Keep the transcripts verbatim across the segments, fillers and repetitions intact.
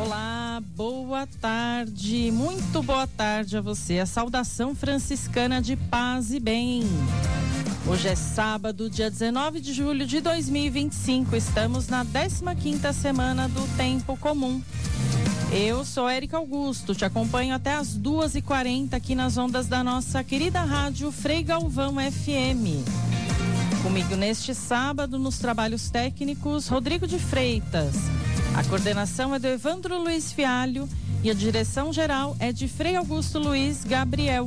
Olá, boa tarde, muito boa tarde a você. A saudação franciscana de paz e bem. Hoje é sábado, dia dezenove de julho de dois mil e vinte e cinco. Estamos na décima quinta semana do Tempo Comum. Eu sou Érica Augusto, te acompanho até as duas e quarenta aqui nas ondas da nossa querida rádio Frei Galvão F M. Comigo neste sábado, nos trabalhos técnicos, Rodrigo de Freitas. A coordenação é do Evandro Luiz Fialho e a direção geral é de Frei Augusto Luiz Gabriel.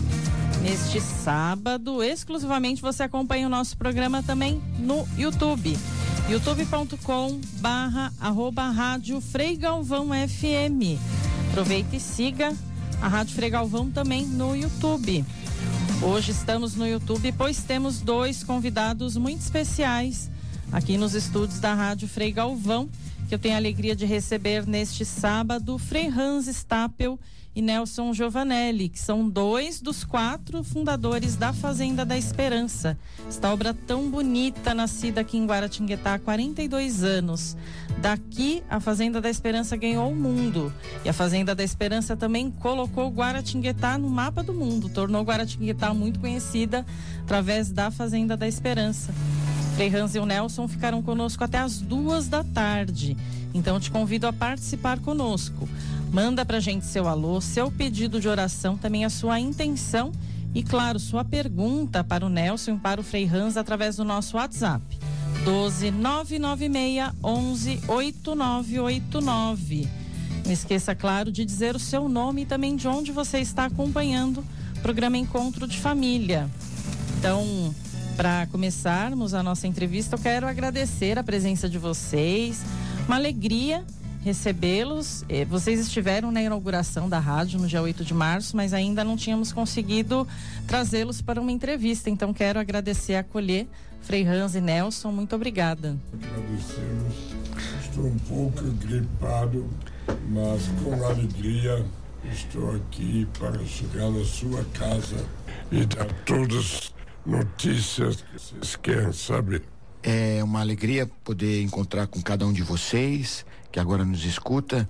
Neste sábado, exclusivamente você acompanha o nosso programa também no YouTube. youtube ponto com barra arroba rádio Frei Galvão F M. Aproveita e siga a Rádio Frei Galvão também no YouTube. Hoje estamos no YouTube, pois temos dois convidados muito especiais aqui nos estúdios da Rádio Frei Galvão, que eu tenho a alegria de receber neste sábado, Frei Hans Stapel e Nelson Giovanelli, que são dois dos quatro fundadores da Fazenda da Esperança. Esta obra tão bonita, nascida aqui em Guaratinguetá há quarenta e dois anos. Daqui, a Fazenda da Esperança ganhou o mundo. E a Fazenda da Esperança também colocou Guaratinguetá no mapa do mundo, tornou Guaratinguetá muito conhecida através da Fazenda da Esperança. Frei Hans e o Nelson ficaram conosco até as duas da tarde. Então te convido a participar conosco. Manda pra gente seu alô, seu pedido de oração, também a sua intenção e, claro, sua pergunta para o Nelson e para o Frei Hans através do nosso WhatsApp. doze nove nove seis onze oito nove oito nove. Não esqueça, claro, de dizer o seu nome e também de onde você está acompanhando o programa Encontro de Família. Então, para começarmos a nossa entrevista, eu quero agradecer a presença de vocês. Uma alegria recebê-los. Vocês estiveram na inauguração da rádio no dia oito de março, mas ainda não tínhamos conseguido trazê-los para uma entrevista. Então quero agradecer e acolher Frei Hans e Nelson. Muito obrigada. Agradecemos. Estou um pouco gripado, mas com alegria estou aqui para chegar na sua casa e dar todas as notícias que vocês querem saber. É uma alegria poder encontrar com cada um de vocês que agora nos escuta,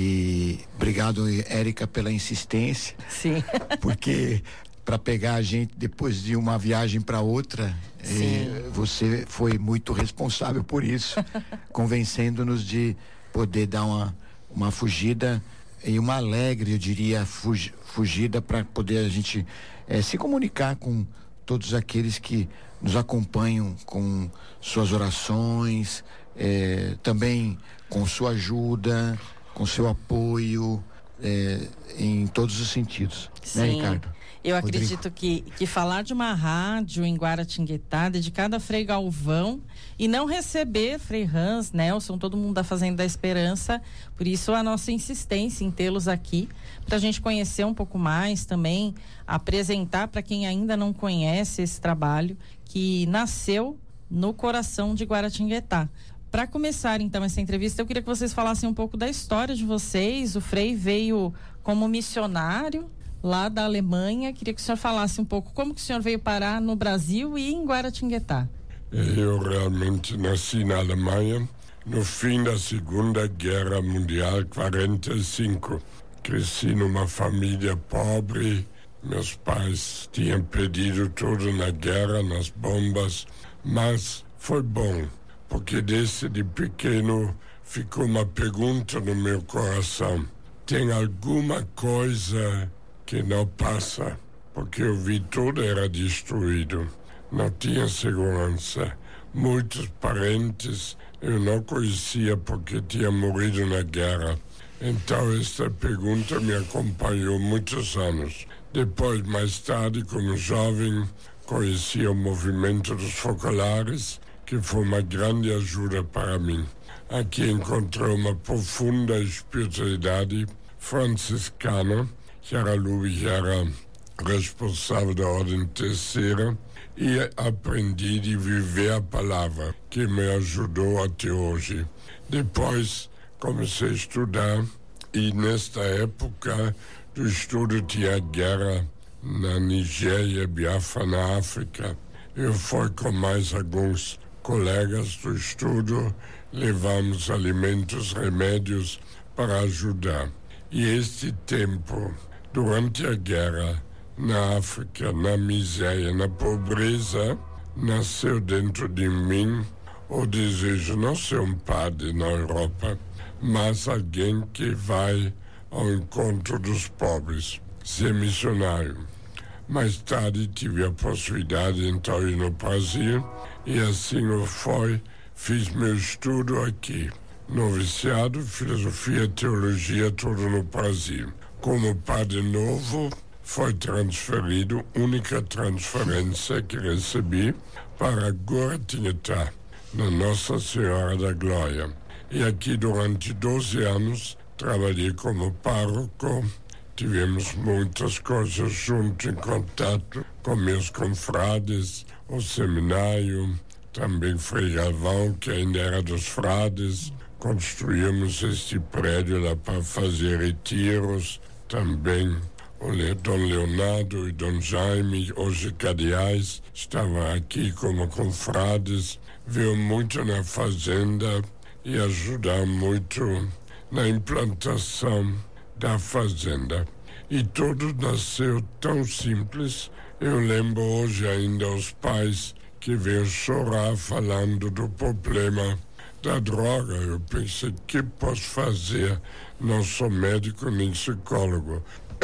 e obrigado, Érica, pela insistência. Sim. Porque para pegar a gente depois de uma viagem para outra, eh, você foi muito responsável por isso, convencendo-nos de poder dar uma, uma fugida e uma alegre, eu diria, fugi, fugida para poder a gente eh, se comunicar com todos aqueles que nos acompanham com suas orações, eh, também com sua ajuda, com seu apoio, eh, em todos os sentidos. Sim. Né, Ricardo? Eu Rodrigo. acredito que, que falar de uma rádio em Guaratinguetá dedicada a Frei Galvão e não receber Frei Hans, Nelson, todo mundo da Fazenda da Esperança, por isso a nossa insistência em tê-los aqui, para a gente conhecer um pouco mais também, apresentar para quem ainda não conhece esse trabalho que nasceu no coração de Guaratinguetá. Para começar então essa entrevista, eu queria que vocês falassem um pouco da história de vocês. O Frei veio como missionário lá da Alemanha. Queria que o senhor falasse um pouco como que o senhor veio parar no Brasil e em Guaratinguetá. Eu realmente nasci na Alemanha no fim da Segunda Guerra Mundial, quarenta e cinco. Cresci numa família pobre. Meus pais tinham perdido tudo na guerra, nas bombas, mas foi bom, porque desde de pequeno ficou uma pergunta no meu coração: tem alguma coisa que não passa? Porque eu vi tudo era destruído, não tinha segurança. Muitos parentes eu não conhecia porque tinham morrido na guerra. Então esta pergunta me acompanhou muitos anos. Depois, mais tarde, como jovem, conheci o movimento dos focolares, que foi uma grande ajuda para mim. Aqui encontrei uma profunda espiritualidade franciscana, que era Luiz, era responsável da Ordem Terceira, e aprendi de viver a palavra, que me ajudou até hoje. Depois comecei a estudar, e nesta época do estudo tinha guerra na Nigéria, Biafra, na África. Eu fui com mais alguns colegas do estudo, levamos alimentos, remédios para ajudar. E este tempo, durante a guerra, na África, na miséria, na pobreza, nasceu dentro de mim o desejo não ser um padre na Europa, mas alguém que vai ao encontro dos pobres, ser missionário. Mais tarde tive a possibilidade então de ir no Brasil e assim eu fui, fiz meu estudo aqui. Noviciado, filosofia, teologia, tudo no Brasil. Como padre novo, foi transferido, única transferência que recebi para Guaratinguetá, na Nossa Senhora da Glória. E aqui durante doze anos trabalhei como pároco. Tivemos muitas coisas juntos em contato com meus confrades, o seminário, também Frei Galvão, que ainda era dos frades. Construímos este prédio lá para fazer retiros. Também o Dom Leonardo e Dom Jaime, hoje cardeais, estavam aqui como confrades. Veio muito na fazenda e ajudar muito na implantação da fazenda. E tudo nasceu tão simples. Eu lembro hoje ainda os pais que veio chorar falando do problema da droga. Eu pensei, o que posso fazer? Não sou médico nem psicólogo,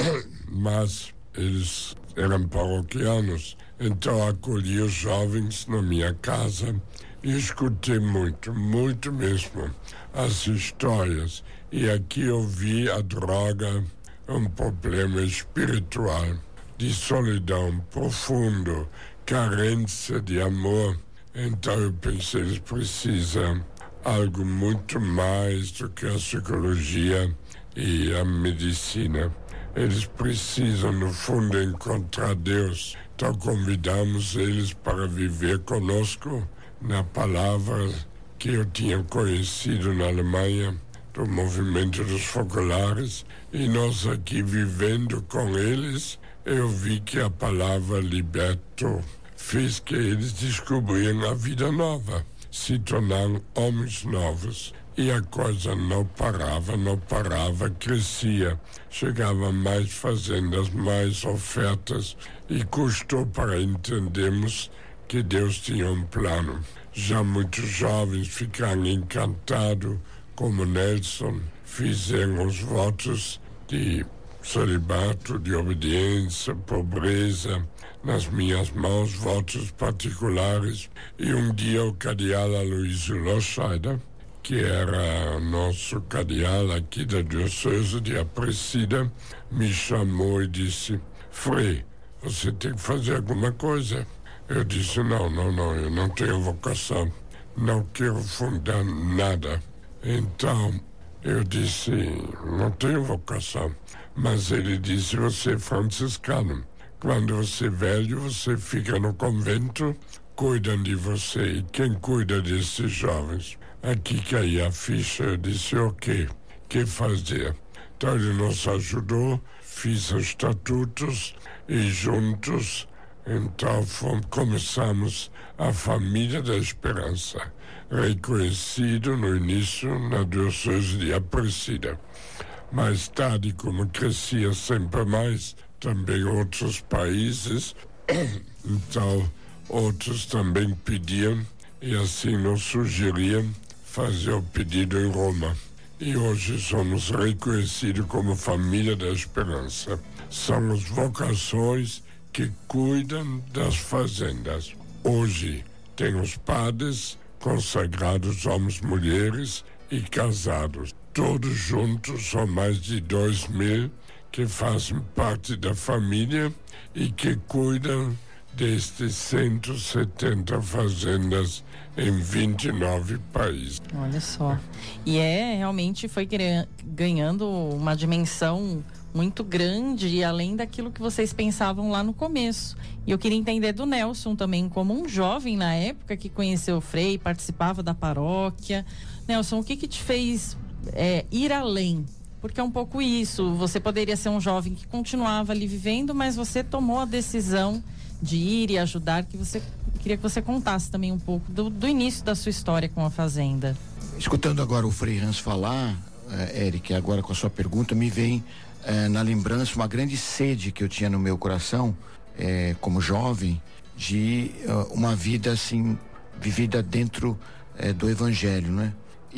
mas eles eram paroquianos, então acolhi os jovens na minha casa e escutei muito, muito mesmo, as histórias. E aqui eu vi a droga um problema espiritual, de solidão profundo, carência de amor. Então eu pensei, eles precisam algo muito mais do que a psicologia e a medicina. Eles precisam, no fundo, encontrar Deus. Então convidamos eles para viver conosco na palavra que eu tinha conhecido na Alemanha, do movimento dos focolares, e nós aqui vivendo com eles, eu vi que a palavra libertou, fez que eles descobriam a vida nova, se tornaram homens novos. E a coisa não parava, não parava, crescia. Chegava mais fazendas, mais ofertas, e custou para entendermos que Deus tinha um plano. Já muitos jovens ficaram encantados, como Nelson, fizeram os votos de celibato, de obediência, pobreza, nas minhas mãos, votos particulares. E um dia o cardeal Aloysio Loscheider, que era nosso cardeal aqui da Diocese de Aparecida, me chamou e disse, Frei, você tem que fazer alguma coisa. Eu disse, não, não, não, eu não tenho vocação, não quero fundar nada. Então, eu disse, não tenho vocação. Mas ele disse, você é franciscano. Quando você é velho, você fica no convento, cuidam de você. E quem cuida desses jovens? Aqui caía a ficha, eu disse, ok, o que fazer? Então ele nos ajudou, fiz os estatutos e juntos, então fomos, começamos a Família da Esperança, reconhecido no início na Diocese de Aparecida. Mais tarde, como crescia sempre mais, também outros países, então outros também pediam e assim nos sugeriam fazer o pedido em Roma. E hoje somos reconhecidos como Família da Esperança. São as vocações que cuidam das fazendas. Hoje tem os padres consagrados, homens, mulheres e casados. Todos juntos são mais de dois mil que fazem parte da família e que cuidam destes cento e setenta fazendas em vinte e nove países. Olha só. E é, realmente foi ganhando uma dimensão muito grande e além daquilo que vocês pensavam lá no começo. E eu queria entender do Nelson também, como um jovem na época que conheceu o Frei, participava da paróquia. Nelson, o que que te fez é, ir além? Porque é um pouco isso, você poderia ser um jovem que continuava ali vivendo, mas você tomou a decisão de ir e ajudar, que você queria que você contasse também um pouco do, do início da sua história com a fazenda. Escutando agora o Frei Hans falar, eh, Eric, agora com a sua pergunta, me vem eh, na lembrança uma grande sede que eu tinha no meu coração, eh, como jovem, de uh, uma vida assim, vivida dentro eh, do Evangelho, né?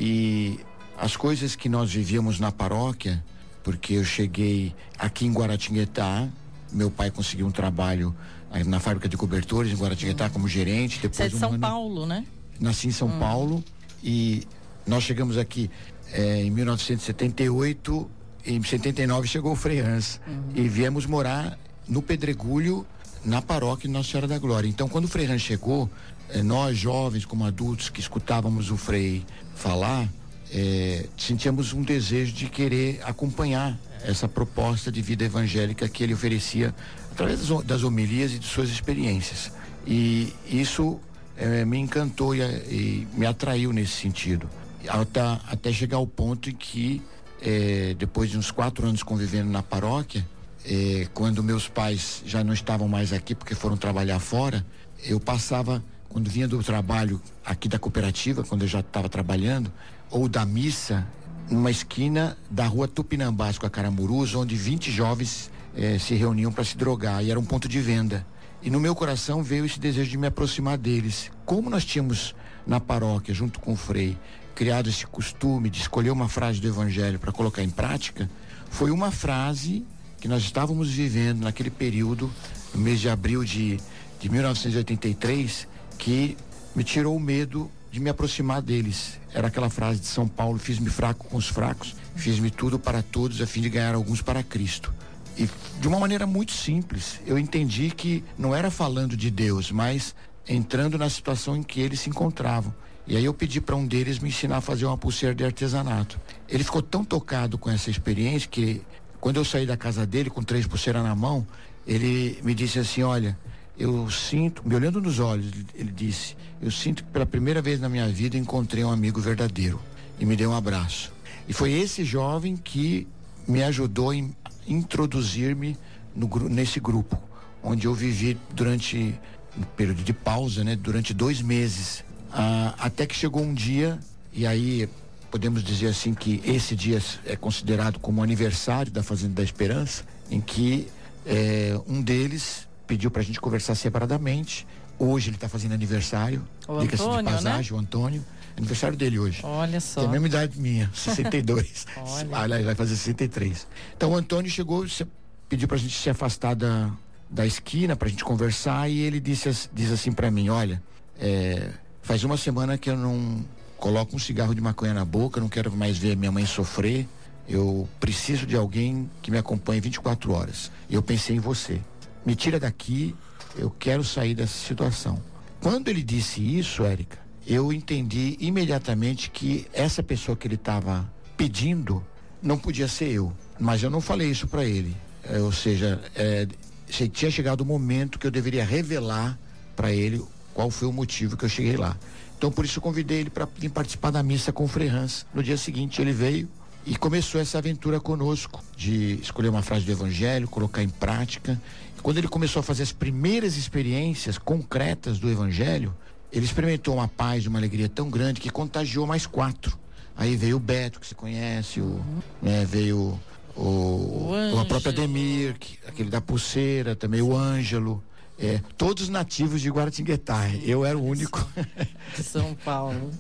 E as coisas que nós vivíamos na paróquia, porque eu cheguei aqui em Guaratinguetá, meu pai conseguiu um trabalho na fábrica de cobertores em Guaratinguetá como gerente. Depois Você é de um São ano, Paulo, né? Nasci em São hum. Paulo e nós chegamos aqui eh, em mil novecentos e setenta e oito, em setenta e nove chegou o Frei Hans uhum. e viemos morar no Pedregulho, na paróquia Nossa Senhora da Glória. Então, quando o Frei Hans chegou, eh, nós jovens como adultos que escutávamos o Frei falar, eh, sentíamos um desejo de querer acompanhar essa proposta de vida evangélica que ele oferecia através das homilias e de suas experiências. E isso eh, me encantou e, e me atraiu nesse sentido. Até, até chegar ao ponto em que, eh, depois de uns quatro anos convivendo na paróquia, eh, quando meus pais já não estavam mais aqui porque foram trabalhar fora, eu passava, quando vinha do trabalho aqui da cooperativa, quando eu já estava trabalhando, ou da missa, numa esquina da rua Tupinambás com a Caramurus, onde vinte jovens eh, se reuniam para se drogar, e era um ponto de venda. E no meu coração veio esse desejo de me aproximar deles. Como nós tínhamos na paróquia, junto com o Frei, criado esse costume de escolher uma frase do Evangelho para colocar em prática, foi uma frase que nós estávamos vivendo naquele período, no mês de abril de, de mil novecentos e oitenta e três, que me tirou o medo de me aproximar deles. Era aquela frase de São Paulo: fiz-me fraco com os fracos, fiz-me tudo para todos a fim de ganhar alguns para Cristo. E de uma maneira muito simples, eu entendi que não era falando de Deus, mas entrando na situação em que eles se encontravam. E aí eu pedi para um deles me ensinar a fazer uma pulseira de artesanato. Ele ficou tão tocado com essa experiência que, quando eu saí da casa dele com três pulseiras na mão, ele me disse assim: olha, eu sinto, me olhando nos olhos, ele disse: eu sinto que pela primeira vez na minha vida encontrei um amigo verdadeiro, e me deu um abraço. E foi esse jovem que me ajudou em introduzir-me no, nesse grupo, onde eu vivi durante um período de pausa, né, durante dois meses, ah, até que chegou um dia, e aí podemos dizer assim que esse dia é considerado como aniversário da Fazenda da Esperança, em que eh, um deles pediu pra gente conversar separadamente. Hoje ele está fazendo aniversário, diga-se de passagem, né? O Antônio, aniversário dele hoje. Olha só. Tem a mesma idade minha, sessenta e dois. Olha. Ele vai fazer sessenta e três. Então o Antônio chegou, pediu pra gente se afastar da, da esquina, pra gente conversar, e ele disse, diz assim pra mim: olha, é, faz uma semana que eu não coloco um cigarro de maconha na boca, não quero mais ver minha mãe sofrer, eu preciso de alguém que me acompanhe vinte e quatro horas. E eu pensei em você. Me tira daqui, eu quero sair dessa situação. Quando ele disse isso, Érica, eu entendi imediatamente que essa pessoa que ele estava pedindo não podia ser eu. Mas eu não falei isso para ele. É, ou seja, é, tinha chegado o momento que eu deveria revelar para ele qual foi o motivo que eu cheguei lá. Então, por isso eu convidei ele para vir participar da missa com o Frei Hans. No dia seguinte ele veio e começou essa aventura conosco, de escolher uma frase do Evangelho, colocar em prática. E quando ele começou a fazer as primeiras experiências concretas do Evangelho, ele experimentou uma paz, uma alegria tão grande que contagiou mais quatro. Aí veio o Beto, que você conhece, o, né, veio o, o, a própria Demir, que, aquele da pulseira, também o Ângelo, é, todos nativos de Guaratinguetá. Eu era o único. De São Paulo.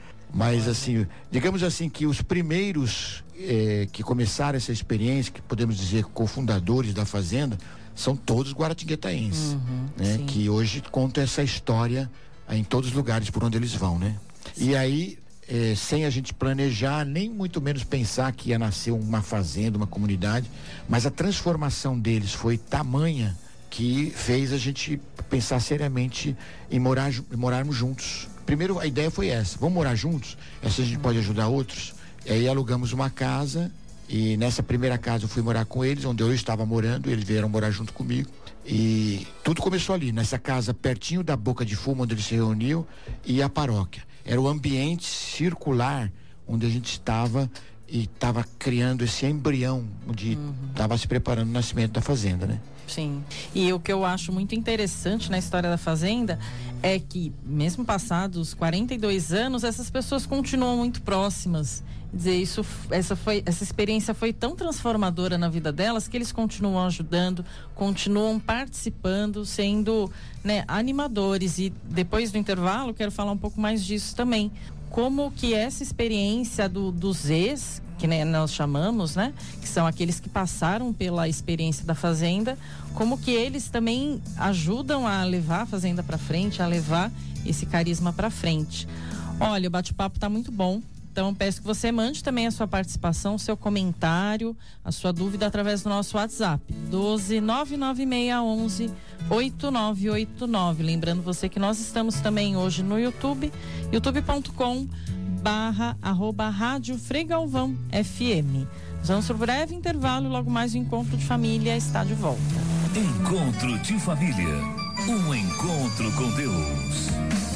Mas assim, digamos assim que os primeiros eh, que começaram essa experiência, que podemos dizer cofundadores da Fazenda, são todos guaratinguetaenses, uhum, né? Que hoje contam essa história em todos os lugares por onde eles vão, né? Sim. E aí, eh, sem a gente planejar, nem muito menos pensar que ia nascer uma fazenda, uma comunidade, mas a transformação deles foi tamanha que fez a gente pensar seriamente em morar, morarmos juntos. Primeiro, a ideia foi essa: vamos morar juntos? Essa a gente pode ajudar outros. E aí alugamos uma casa, e nessa primeira casa eu fui morar com eles, onde eu estava morando, eles vieram morar junto comigo. E tudo começou ali, nessa casa pertinho da Boca de Fumo, onde eles se reuniam, e a paróquia. Era o ambiente circular onde a gente estava e estava criando esse embrião, onde estava uhum. se preparando o nascimento da Fazenda, né? Sim. E o que eu acho muito interessante na história da Fazenda é que, mesmo passados quarenta e dois anos, essas pessoas continuam muito próximas. dizer, isso, essa, foi, essa experiência foi tão transformadora na vida delas que eles continuam ajudando, continuam participando, sendo, né, animadores. E depois do intervalo, quero falar um pouco mais disso também. Como que essa experiência do, dos ex, que, né, nós chamamos, né, que são aqueles que passaram pela experiência da Fazenda, como que eles também ajudam a levar a Fazenda para frente, a levar esse carisma para frente. Olha, o bate-papo está muito bom. Então, peço que você mande também a sua participação, o seu comentário, a sua dúvida através do nosso WhatsApp, doze nove nove seis onze oito nove oito nove. Lembrando você que nós estamos também hoje no YouTube, youtube ponto com barra arroba Rádio Frei Galvão F M. Nós vamos para o breve intervalo e logo mais o Encontro de Família está de volta. Encontro de Família, um encontro com Deus.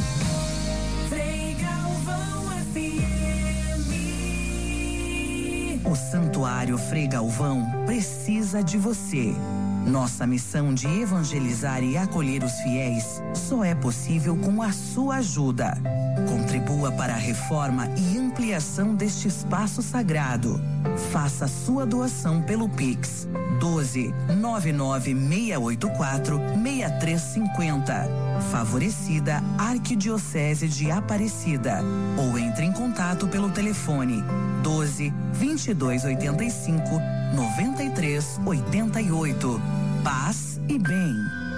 O Santuário Frei Galvão precisa de você. Nossa missão de evangelizar e acolher os fiéis só é possível com a sua ajuda. Contribua para a reforma e ampliação deste espaço sagrado. Faça sua doação pelo Pix doze nove nove seis oito quatro seis três cinco zero. Favorecida Arquidiocese de Aparecida. Ou entre em contato pelo telefone doze vinte e dois oitenta e cinco noventa e três oitenta e oito. Paz e bem.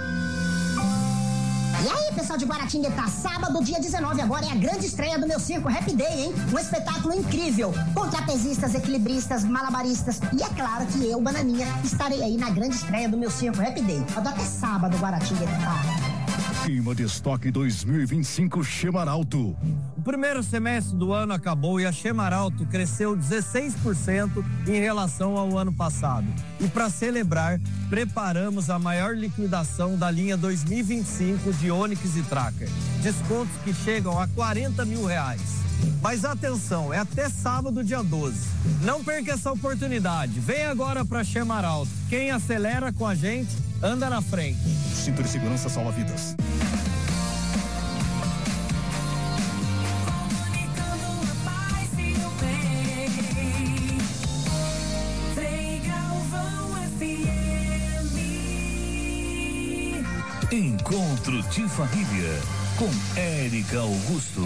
E aí, pessoal de Guaratinguetá, sábado, dia dezenove, agora é a grande estreia do meu circo Happy Day, hein? Um espetáculo incrível, com trapezistas, equilibristas, malabaristas e é claro que eu, Bananinha, estarei aí na grande estreia do meu circo Happy Day. Eu dou até sábado, Guaratinguetá. Clima de Estoque dois mil e vinte e cinco Chemaralto. O primeiro semestre do ano acabou e a Chemaralto cresceu dezesseis por cento em relação ao ano passado. E para celebrar, preparamos a maior liquidação da linha dois mil e vinte e cinco de Onix e Tracker. Descontos que chegam a quarenta mil reais. Mas atenção, é até sábado, dia doze. Não perca essa oportunidade. Vem agora para Chemaralto. Quem acelera com a gente, anda na frente. Cinto de segurança salva vidas. Encontro de Família com Érica Augusto.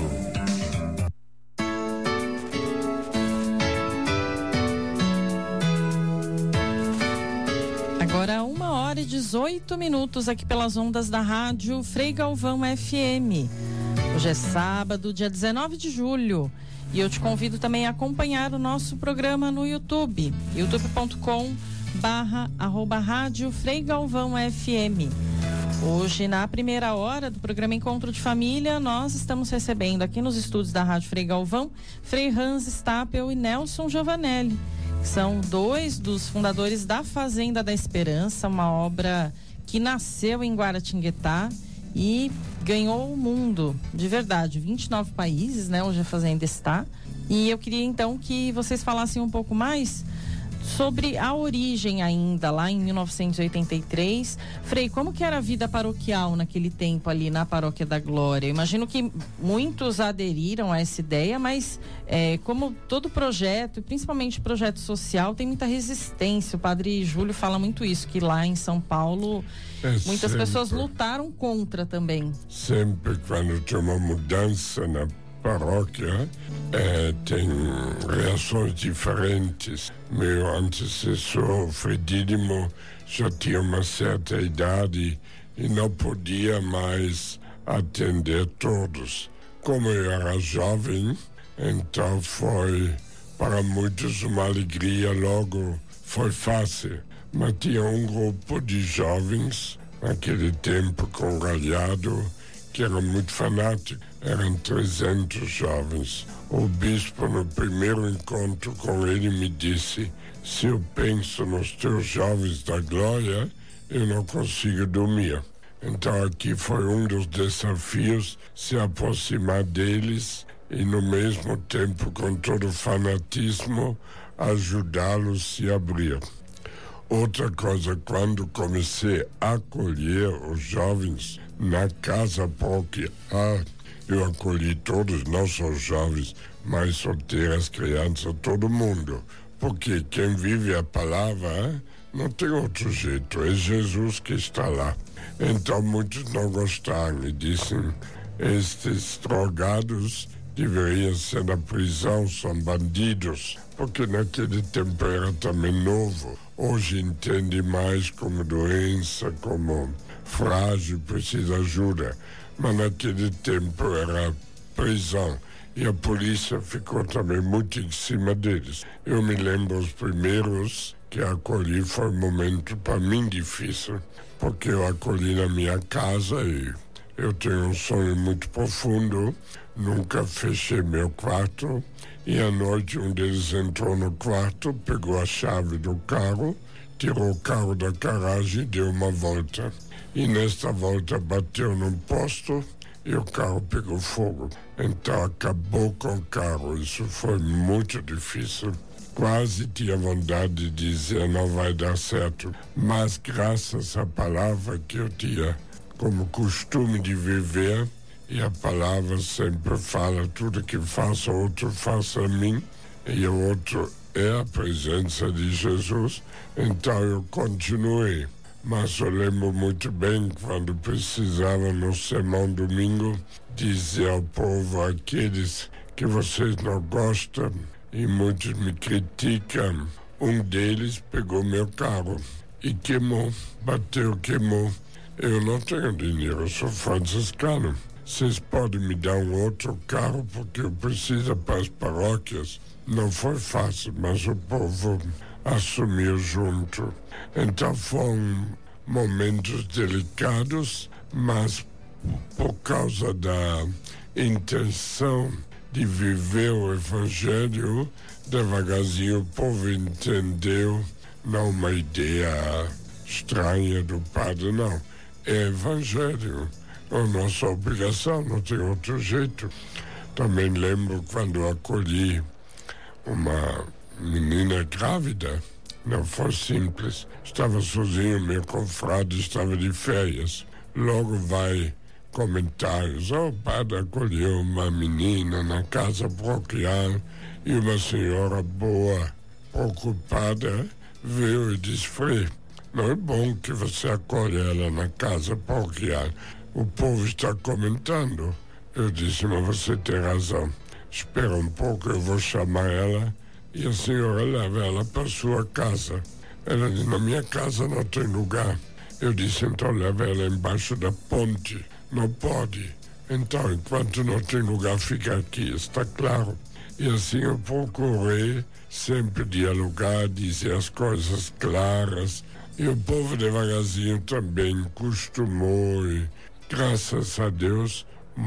Agora uma hora e dezoito minutos aqui pelas ondas da Rádio Frei Galvão F M. Hoje é sábado, dia dezenove de julho. E eu te convido também a acompanhar o nosso programa no YouTube, youtube ponto com barra arroba Rádio Frei Galvão F M. Hoje, na primeira hora do programa Encontro de Família, nós estamos recebendo aqui nos estúdios da Rádio Frei Galvão, Frei Hans Stapel e Nelson Giovanelli, que são dois dos fundadores da Fazenda da Esperança, uma obra que nasceu em Guaratinguetá e ganhou o mundo, de verdade, vinte e nove países, né, onde a Fazenda está. E eu queria então que vocês falassem um pouco mais sobre a origem ainda, lá em mil novecentos e oitenta e três. Frei, como que era a vida paroquial naquele tempo ali na Paróquia da Glória? Eu imagino que muitos aderiram a essa ideia, mas é, como todo projeto, principalmente projeto social, tem muita resistência. O padre Júlio fala muito isso, que lá em São Paulo é muitas sempre, pessoas lutaram contra também. Sempre quando tem uma mudança na paróquia, é, tem reações diferentes. Meu antecessor, Fredílimo, já tinha uma certa idade e não podia mais atender todos. Como eu era jovem, então foi para muitos uma alegria, logo foi fácil. Mas tinha um grupo de jovens, naquele tempo congregado, que era muito fanático. Eram trezentos jovens. O bispo, no primeiro encontro com ele, me disse: se eu penso nos teus jovens da glória, eu não consigo dormir. Então aqui foi um dos desafios, se aproximar deles e, no mesmo tempo, com todo fanatismo, ajudá-los a se abrir. Outra coisa, quando comecei a acolher os jovens na casa paroquial, eu acolhi todos, não só os jovens, mães solteiras, crianças, todo mundo. Porque quem vive a palavra não tem outro jeito, é Jesus que está lá. Então muitos não gostaram e dizem, estes drogados deveriam ser na prisão, são bandidos, porque naquele tempo era também novo. Hoje entende mais como doença, como frágil, precisa de ajuda, mas naquele tempo era prisão. E a polícia ficou também muito em cima deles. Eu me lembro os primeiros que acolhi, foi um momento para mim difícil, porque eu acolhi na minha casa e eu tenho um sonho muito profundo, nunca fechei meu quarto, e à noite um deles entrou no quarto, pegou a chave do carro, tirou o carro da garagem e deu uma volta. E nesta volta bateu num posto e o carro pegou fogo. Então acabou com o carro, isso foi muito difícil. Quase tinha vontade de dizer não vai dar certo, mas graças à palavra que eu tinha como costume de viver, e a palavra sempre fala, tudo que faça outro faça a mim, e o outro é a presença de Jesus, então eu continuei. Mas eu lembro muito bem quando precisava no sermão domingo dizer ao povo, aqueles que vocês não gostam e muitos me criticam, um deles pegou meu carro e queimou, bateu, queimou. Eu não tenho dinheiro, eu sou franciscano. Vocês podem me dar um outro carro porque eu preciso para as paróquias. Não foi fácil, mas o povo assumiu junto. Então foram momentos delicados, mas por causa da intenção de viver o Evangelho, devagarzinho o povo entendeu, não uma ideia estranha do padre, não. É Evangelho, é a nossa obrigação, não tem outro jeito. Também lembro quando acolhi uma menina grávida, não foi simples. Estava sozinho, meu confrade estava de férias. Logo vai comentários, oh, o padre acolheu uma menina na casa paroquial e uma senhora boa, preocupada, veio e disse, Frei, não é bom que você acolhe ela na casa paroquial. O povo está comentando. Eu disse, mas você tem razão. Espera um pouco, eu vou chamar ela e a senhora leva ela para sua casa. Ela disse, na minha casa não tem lugar. Eu disse, então leva ela embaixo da ponte. Não pode. Então, enquanto não tem lugar, fica aqui, está claro. E assim eu procurei sempre dialogar, dizer as coisas claras. E o povo devagarzinho também costumou e, graças a Deus,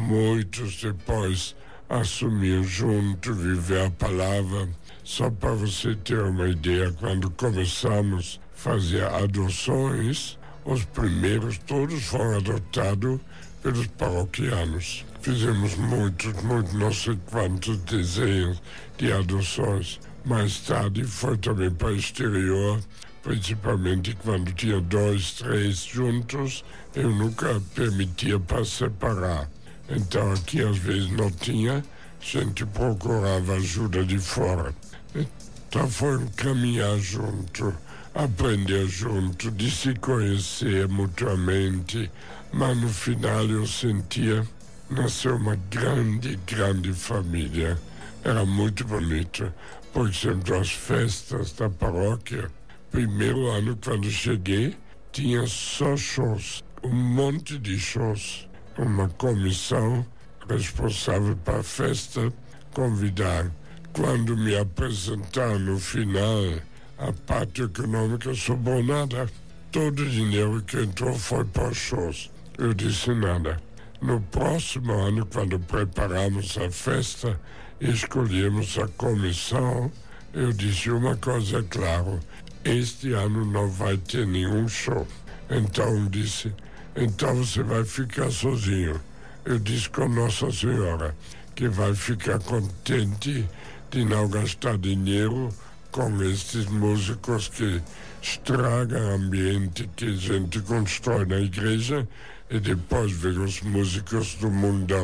muitos depois assumiram junto, viver a palavra. Só para você ter uma ideia, quando começamos a fazer adoções, os primeiros todos foram adotados pelos paroquianos. Fizemos muitos, muitos, não sei quantos desenhos de adoções. Mais tarde foi também para o exterior, principalmente quando tinha dois, três juntos, eu nunca permitia para separar. Então aqui às vezes não tinha, a gente procurava ajuda de fora. Então foi um caminhar junto, aprender junto, de se conhecer mutuamente, mas no final eu sentia, nasceu uma grande, grande família. Era muito bonito. Por exemplo, as festas da paróquia, primeiro ano quando cheguei, tinha só shows, um monte de shows. Uma comissão responsável para a festa convidar. Quando me apresentaram no final, a parte econômica sobrou nada. Todo o dinheiro que entrou foi para os shows. Eu disse nada. No próximo ano, quando preparamos a festa e escolhemos a comissão, eu disse uma coisa é claro, este ano não vai ter nenhum show. Então disse, então você vai ficar sozinho. Eu disse com Nossa Senhora que vai ficar contente de não gastar dinheiro com estes músicos que estragam o ambiente que a gente constrói na igreja e depois vem os músicos do mundão.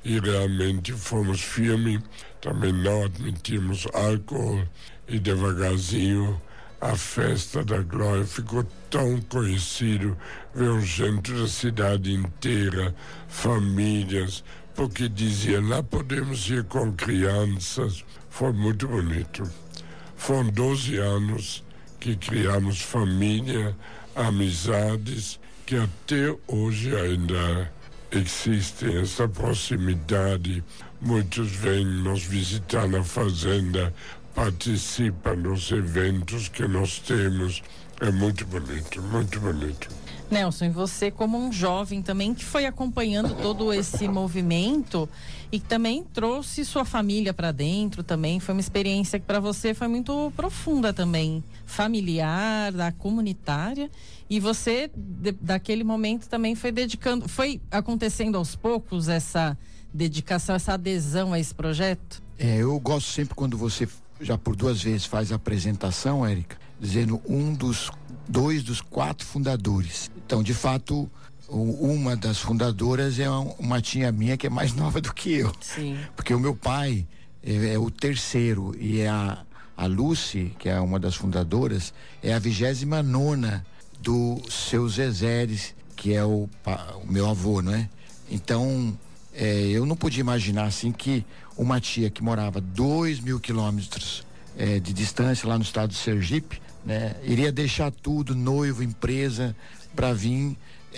e realmente fomos firmes, também não admitimos álcool e devagarzinho a festa da Glória ficou tão conhecido, veio gente da cidade inteira, famílias, porque diziam, lá podemos ir com crianças, foi muito bonito. Foram doze anos que criamos família, amizades, que até hoje ainda existe essa proximidade. Muitos vêm nos visitar na fazenda, participam dos eventos que nós temos. É muito bonito, muito bonito. Nelson, e você como um jovem também que foi acompanhando todo esse movimento e também trouxe sua família para dentro também, foi uma experiência que para você foi muito profunda também, familiar, da comunitária, e você de, daquele momento também foi dedicando, foi acontecendo aos poucos essa dedicação, essa adesão a esse projeto? É, eu gosto sempre quando você já por duas vezes faz a apresentação, Érica, dizendo um dos dois dos quatro fundadores. Então, de fato, uma das fundadoras é uma tia minha que é mais nova do que eu. Sim. Porque o meu pai é, é o terceiro e a, a Lucy, que é uma das fundadoras, é a vigésima nona do seu Zezeres, que é o, o meu avô, não é? Então, é, eu não podia imaginar assim que uma tia que morava dois mil quilômetros é, de distância lá no estado de Sergipe, né, iria deixar tudo, noivo, empresa, para vir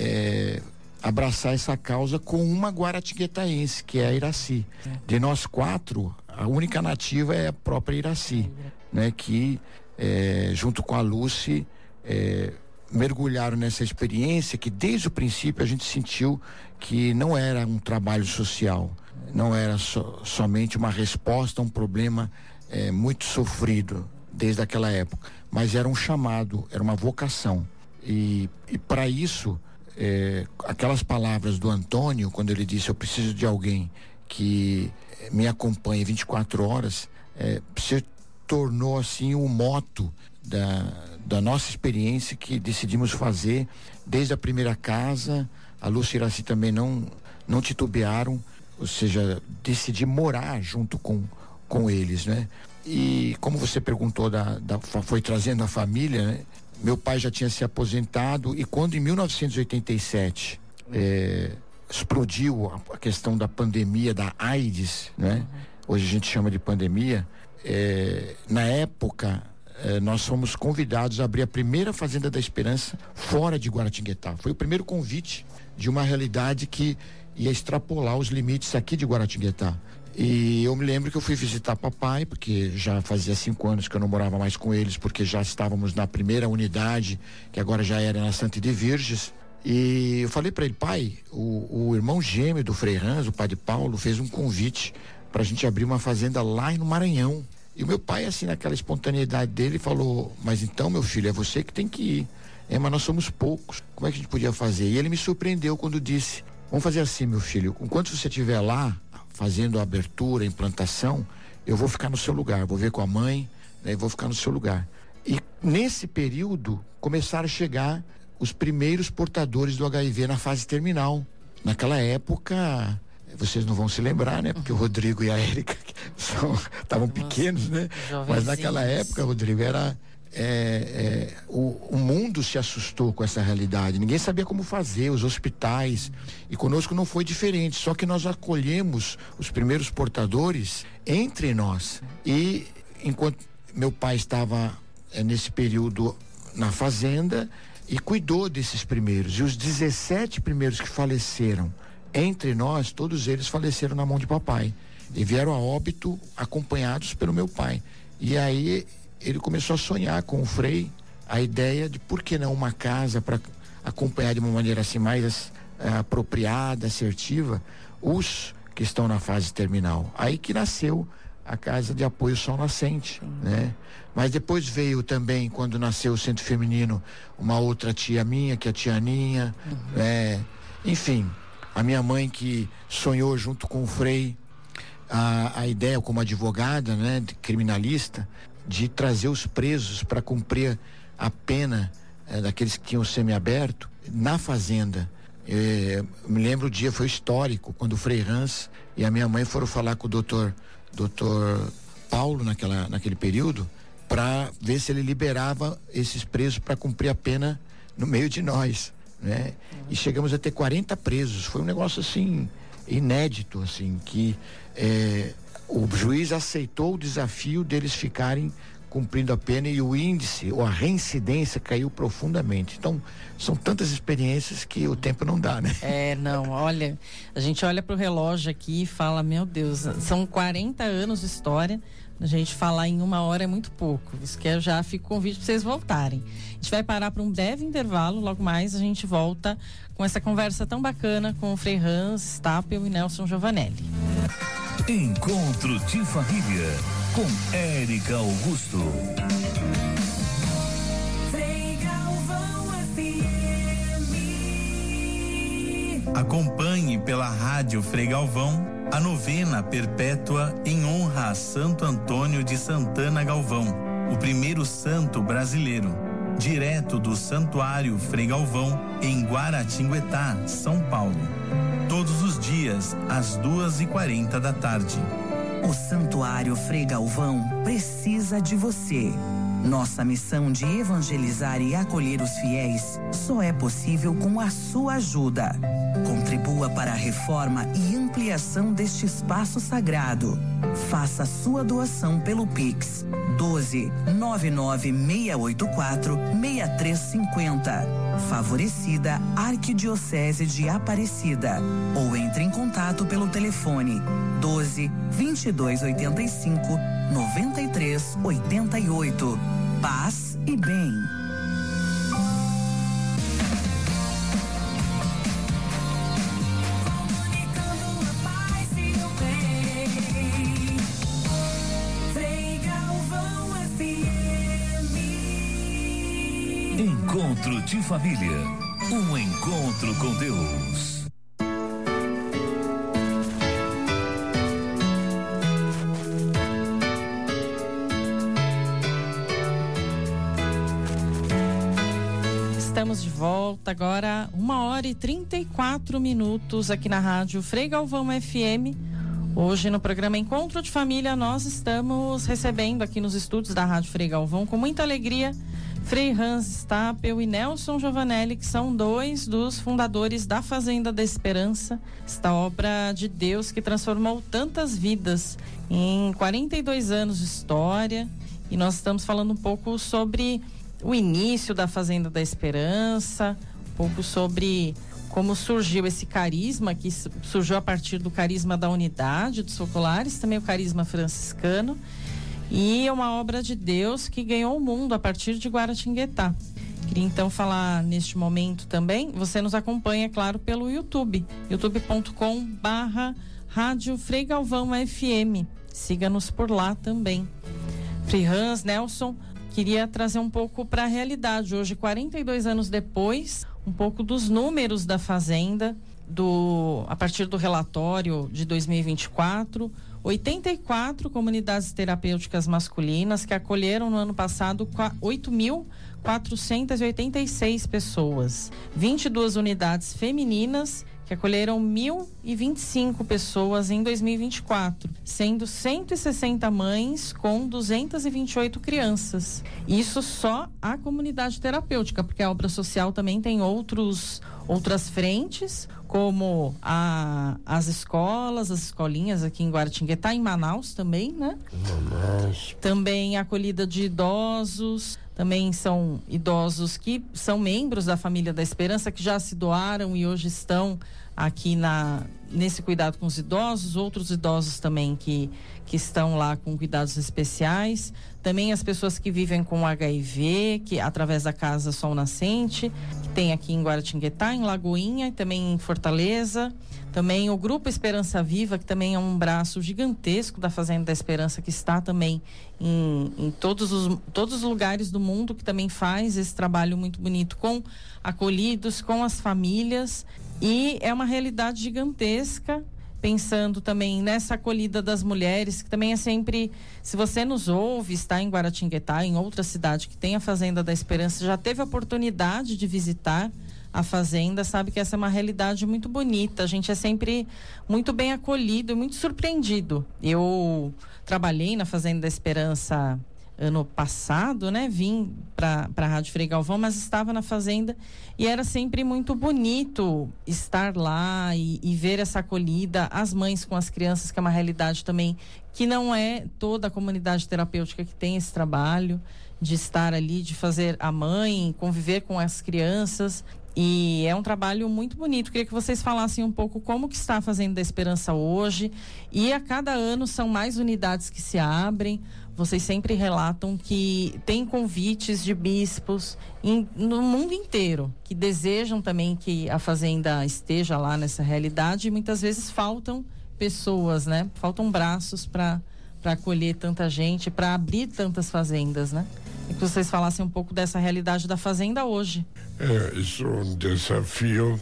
é, abraçar essa causa com uma guaratinguetaense, que é a Iraci. É. De nós quatro, a única nativa é a própria Iraci, né, que é, junto com a Lucy é, mergulharam nessa experiência que desde o princípio a gente sentiu que não era um trabalho social, não era so, somente uma resposta a um problema é, muito sofrido desde aquela época, mas era um chamado, era uma vocação. E, e para isso, é, aquelas palavras do Antônio, quando ele disse, eu preciso de alguém que me acompanhe vinte e quatro horas, é, se tornou assim o moto da, da nossa experiência que decidimos fazer desde a primeira casa. A Lúcia e Iraci também não, não titubearam, ou seja, decidi morar junto com, com eles, né? E como você perguntou, da, da, foi trazendo a família, né? Meu pai já tinha se aposentado e quando em mil novecentos e oitenta e sete é, explodiu a, a questão da pandemia da AIDS, né? Uhum. Hoje a gente chama de pandemia, é, na época é, nós fomos convidados a abrir a primeira Fazenda da Esperança fora de Guaratinguetá. Foi o primeiro convite de uma realidade que ia extrapolar os limites aqui de Guaratinguetá. E eu me lembro que eu fui visitar papai, porque já fazia cinco anos que eu não morava mais com eles, porque já estávamos na primeira unidade, que agora já era na Santa de Virges. E eu falei para ele, pai, o, o irmão gêmeo do Frei Hans, o padre Paulo, fez um convite para a gente abrir uma fazenda lá no Maranhão. E o meu pai, assim, naquela espontaneidade dele, falou, mas então, meu filho, é você que tem que ir. É, mas nós somos poucos, como é que a gente podia fazer? E ele me surpreendeu quando disse, vamos fazer assim, meu filho, enquanto você estiver lá, fazendo a abertura, a implantação, eu vou ficar no seu lugar, vou ver com a mãe, né, vou ficar no seu lugar. E nesse período começaram a chegar os primeiros portadores do H I V na fase terminal. Naquela época, vocês não vão se lembrar, né? Porque o Rodrigo e a Érica estavam pequenos, né? Mas naquela época, Rodrigo, era É, é, o, o mundo se assustou com essa realidade, ninguém sabia como fazer, os hospitais, e conosco não foi diferente, só que nós acolhemos os primeiros portadores entre nós. E enquanto meu pai estava é, nesse período na fazenda e cuidou desses primeiros, e os dezessete primeiros que faleceram entre nós, todos eles faleceram na mão de papai e vieram a óbito acompanhados pelo meu pai. E aí ele começou a sonhar com o Frei a ideia de por que não uma casa para acompanhar de uma maneira assim mais uh, apropriada, assertiva, os que estão na fase terminal. Aí que nasceu a Casa de Apoio Sol Nascente, né? Mas depois veio também, quando nasceu o Centro Feminino, uma outra tia minha, que é a tia Aninha, uhum. é, enfim, a minha mãe que sonhou junto com o Frei a, a ideia como advogada, né, de criminalista, de trazer os presos para cumprir a pena eh, daqueles que tinham semiaberto na fazenda, É, me lembro o dia, foi histórico, quando o Frei Hans e a minha mãe foram falar com o doutor, doutor Paulo naquela, naquele período, para ver se ele liberava esses presos para cumprir a pena no meio de nós, né? E chegamos a ter quarenta presos. Foi um negócio assim inédito, assim, que é, o juiz aceitou o desafio deles ficarem cumprindo a pena e o índice ou a reincidência caiu profundamente. Então, são tantas experiências que o tempo não dá, né? É, não, olha, a gente olha pro relógio aqui e fala, meu Deus, são quarenta anos de história, a gente falar em uma hora é muito pouco, isso que eu já fico convite para vocês voltarem. A gente vai parar para um breve intervalo, logo mais a gente volta com essa conversa tão bacana com o Frei Hans Stapel e Nelson Giovanelli. Encontro de Família com Érica Augusto. Acompanhe pela Rádio Frei Galvão a novena perpétua em honra a Santo Antônio de Santana Galvão, o primeiro santo brasileiro, direto do Santuário Frei Galvão em Guaratinguetá, São Paulo. Todos os dias às duas e quarenta da tarde. O Santuário Frei Galvão precisa de você. Nossa missão de evangelizar e acolher os fiéis só é possível com a sua ajuda. Contribua para a reforma e ampliação deste espaço sagrado. Faça sua doação pelo Pix doze nove nove seis oito quatro seis três cinco zero. Favorecida Arquidiocese de Aparecida. Ou entre em contato pelo telefone doze vinte e dois oitenta e cinco noventa e três oitenta e oito. Paz e bem. Encontro de Família, um encontro com Deus. Estamos de volta agora, uma hora e trinta e quatro minutos aqui na Rádio Frei Galvão F M. Hoje no programa Encontro de Família nós estamos recebendo aqui nos estúdios da Rádio Frei Galvão com muita alegria Frei Hans Stapel e Nelson Giovanelli, que são dois dos fundadores da Fazenda da Esperança, esta obra de Deus que transformou tantas vidas em quarenta e dois anos de história. E nós estamos falando um pouco sobre o início da Fazenda da Esperança, um pouco sobre como surgiu esse carisma, que surgiu a partir do carisma da unidade dos focolares, também o carisma franciscano. E é uma obra de Deus que ganhou o mundo a partir de Guaratinguetá. Queria então falar neste momento também, você nos acompanha, claro, pelo YouTube, youtube ponto com barra Rádio Frei Galvão F M. Siga-nos por lá também. Frei Hans, Nelson, queria trazer um pouco para a realidade. Hoje, quarenta e dois anos depois, um pouco dos números da Fazenda, do, a partir do relatório de dois mil e vinte e quatro, oitenta e quatro comunidades terapêuticas masculinas que acolheram no ano passado oito mil quatrocentas e oitenta e seis pessoas, vinte e duas unidades femininas que acolheram mil e vinte e cinco pessoas em dois mil e vinte e quatro, sendo cento e sessenta mães com duzentas e vinte e oito crianças. Isso só a comunidade terapêutica, porque a obra social também tem outros, outras frentes, como a, as escolas, as escolinhas aqui em Guaratinguetá, em Manaus também, né? Manaus. Também a acolhida de idosos, também são idosos que são membros da Família da Esperança, que já se doaram e hoje estão aqui na, nesse cuidado com os idosos, outros idosos também que, que estão lá com cuidados especiais, também as pessoas que vivem com H I V, que através da Casa Sol Nascente, que tem aqui em Guaratinguetá, em Lagoinha e também em Fortaleza, também o Grupo Esperança Viva, que também é um braço gigantesco da Fazenda da Esperança, que está também em, em todos os, todos os lugares do mundo, que também faz esse trabalho muito bonito com acolhidos, com as famílias. E é uma realidade gigantesca, pensando também nessa acolhida das mulheres, que também é sempre, se você nos ouve, está em Guaratinguetá, em outra cidade que tem a Fazenda da Esperança, já teve a oportunidade de visitar a fazenda sabe que essa é uma realidade muito bonita. A gente é sempre muito bem acolhido e muito surpreendido. Eu trabalhei na Fazenda da Esperança ano passado, né? Vim para a Rádio Frei Galvão, mas estava na fazenda e era sempre muito bonito estar lá e, e ver essa acolhida, as mães com as crianças, que é uma realidade também que não é toda a comunidade terapêutica que tem esse trabalho de estar ali, de fazer a mãe, conviver com as crianças. E é um trabalho muito bonito. Queria que vocês falassem um pouco como que está a Fazenda da Esperança hoje. E a cada ano são mais unidades que se abrem. Vocês sempre relatam que tem convites de bispos em, no mundo inteiro, que desejam também que a fazenda esteja lá nessa realidade, e muitas vezes faltam pessoas, né? Faltam braços para para acolher tanta gente, para abrir tantas fazendas, né? E que vocês falassem um pouco dessa realidade da fazenda hoje. É, isso é um desafio,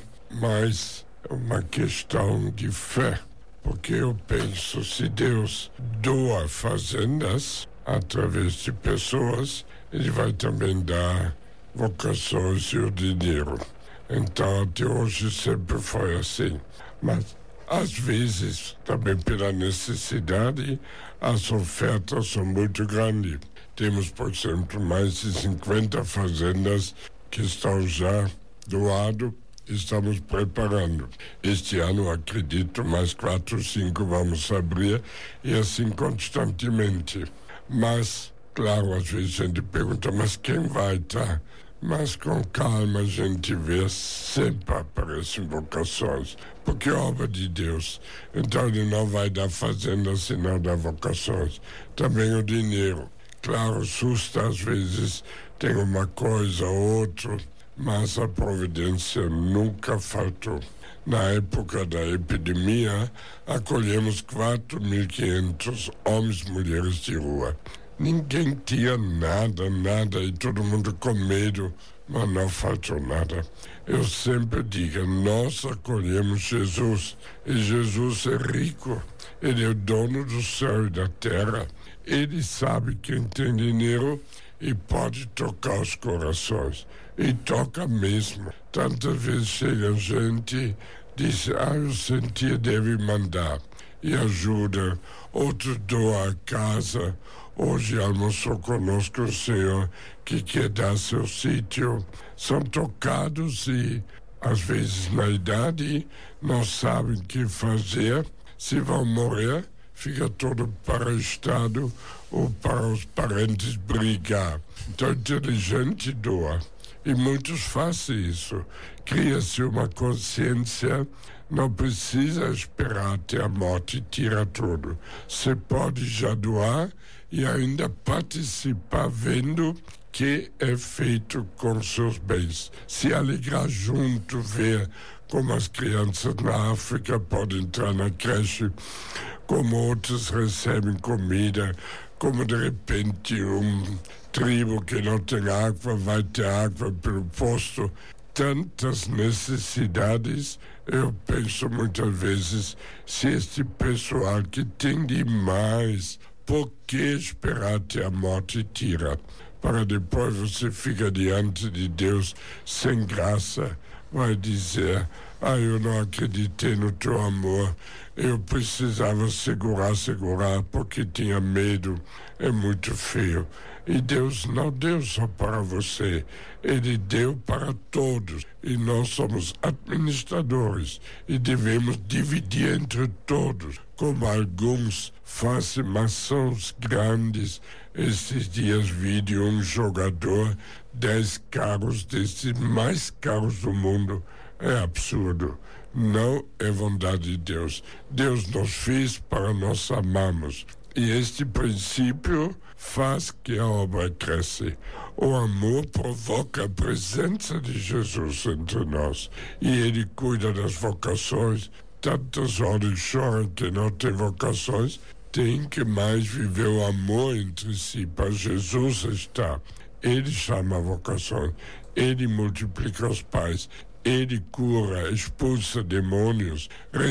mas é uma questão de fé. Porque eu penso, se Deus doa fazendas através de pessoas, Ele vai também dar vocações e o dinheiro. Então, até hoje sempre foi assim. Mas, às vezes, também pela necessidade, as ofertas são muito grandes. Temos, por exemplo, mais de cinquenta fazendas que estão já doadas. Estamos preparando. Este ano, acredito, mais quatro, cinco vamos abrir, e assim constantemente. Mas, claro, às vezes a gente pergunta, mas quem vai estar? Mas com calma a gente vê, sempre aparecem vocações, porque é obra de Deus. Então Ele não vai dar fazenda se não dar vocações. Também o dinheiro. Claro, susta às vezes, tem uma coisa ou outra, mas a providência nunca faltou. Na época da epidemia, acolhemos quatro mil e quinhentos homens e mulheres de rua. Ninguém tinha nada, nada, e todo mundo com medo, mas não faltou nada. Eu sempre digo, nós acolhemos Jesus, e Jesus é rico. Ele é o dono do céu e da terra. Ele sabe quem tem dinheiro e pode tocar os corações. E toca mesmo. Tantas vezes chega gente e diz, ah, eu senti, deve mandar. E ajuda. Outros doam a casa. Hoje almoçou conosco o senhor que quer dar seu sítio. São tocados e, às vezes, na idade, não sabem o que fazer. Se vão morrer, fica todo para o Estado ou para os parentes brigar. Então, inteligente doa. E muitos fazem isso. Cria-se uma consciência, não precisa esperar até a morte e tira tudo. Você pode já doar e ainda participar vendo que é feito com seus bens. Se alegrar junto, ver como as crianças na África podem entrar na creche, como outros recebem comida, como de repente um tribo que não tem água vai ter água pelo posto. Tantas necessidades, eu penso muitas vezes, se este pessoal que tem demais, por que esperar até a morte tira? Para depois você fica diante de Deus sem graça, vai dizer, ah, eu não acreditei no teu amor, eu precisava segurar, segurar, porque tinha medo, é muito feio. E Deus não deu só para você, Ele deu para todos. E nós somos administradores e devemos dividir entre todos, como alguns fazem maçãs grandes. Esses dias vi de um jogador dez carros desses mais caros do mundo. É absurdo. Não é vontade de Deus. Deus nos fez para nós amarmos. E este princípio faz que a obra cresça. O amor provoca a presença de Jesus entre nós. E Ele cuida das vocações. Tantos olhos choram que não têm vocações. Tem que mais viver o amor entre si. Para Jesus estar. Ele chama a vocação. Ele multiplica os pais. Ele cura, expulsa demônios,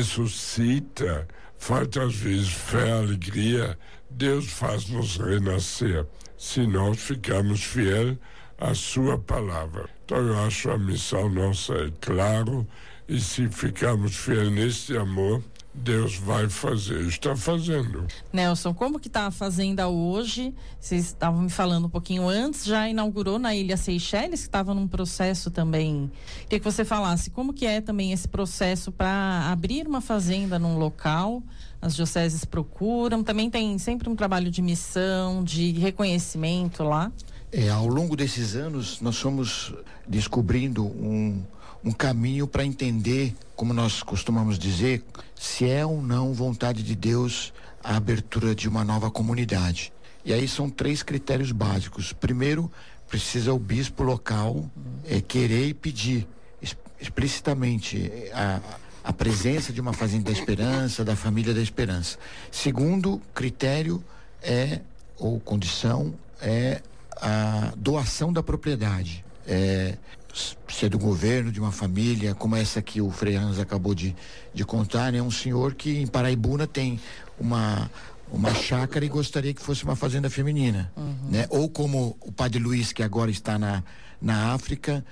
ressuscita. Falta às vezes fé, alegria. Deus faz-nos renascer. Se nós ficarmos fiéis a sua palavra. Então eu acho a missão nossa é claro, e se ficarmos fiéis nesse amor, Deus vai fazer, está fazendo. Nelson, como que está a fazenda hoje? Vocês estavam me falando um pouquinho antes, já inaugurou na Ilha Seychelles, que estava num processo também. Queria que você falasse como que é também esse processo para abrir uma fazenda num local. As dioceses procuram, também tem sempre um trabalho de missão, de reconhecimento lá. É, ao longo desses anos, nós fomos descobrindo um, um caminho para entender, como nós costumamos dizer, se é ou não vontade de Deus a abertura de uma nova comunidade. E aí são três critérios básicos. Primeiro, precisa o bispo local é, querer e pedir explicitamente a, a presença de uma Fazenda da Esperança, da Família da Esperança. Segundo critério é, ou condição, é a doação da propriedade. É, se é do governo, de uma família, como essa que o Frei Hans acabou de, de contar, né? Um senhor que em Paraibuna tem uma, uma chácara e gostaria que fosse uma fazenda feminina, uhum. né? Ou como o Padre Luiz, que agora está na, na África,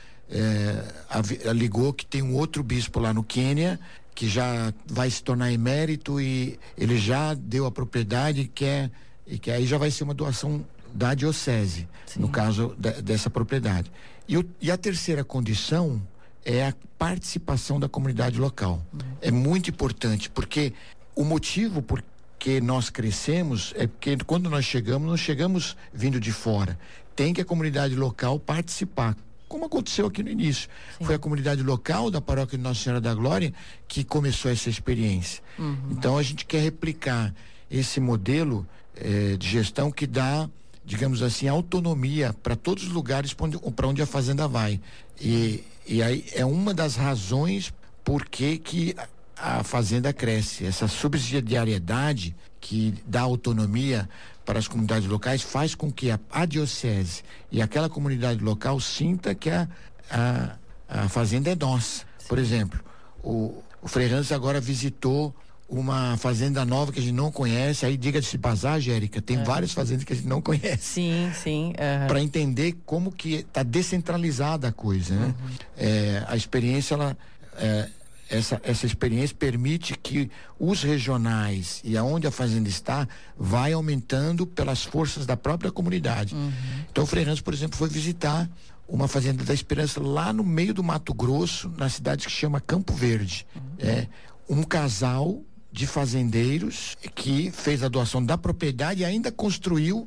é, ligou que tem um outro bispo lá no Quênia, que já vai se tornar emérito e ele já deu a propriedade e quer, e que aí já vai ser uma doação da diocese, Sim. no caso de, dessa propriedade. E, o, e a terceira condição é a participação da comunidade local. Uhum. É muito importante, porque o motivo por que nós crescemos é porque quando nós chegamos, nós chegamos vindo de fora. Tem que a comunidade local participar, como aconteceu aqui no início. Sim. Foi a comunidade local da paróquia de Nossa Senhora da Glória que começou essa experiência. Uhum. Então a gente quer replicar esse modelo eh, de gestão que dá, digamos assim, autonomia para todos os lugares para onde, para onde a fazenda vai. E, e aí é uma das razões por que que a fazenda cresce. Essa subsidiariedade que dá autonomia para as comunidades locais faz com que a, a diocese e aquela comunidade local sinta que a, a, a fazenda é nossa. Sim. Por exemplo, o, o Frei Hans agora visitou uma fazenda nova que a gente não conhece, aí diga-se de passagem, Érica, tem é. várias fazendas que a gente não conhece. Sim, sim. Uhum. Para entender como que está descentralizada a coisa, né? Uhum. É, a experiência, ela, é, essa, essa experiência permite que os regionais e aonde a fazenda está, vai aumentando pelas forças da própria comunidade. Uhum. Então o Frei Hans, por exemplo, foi visitar uma Fazenda da Esperança lá no meio do Mato Grosso, na cidade que chama Campo Verde. Uhum. É um casal de fazendeiros que fez a doação da propriedade e ainda construiu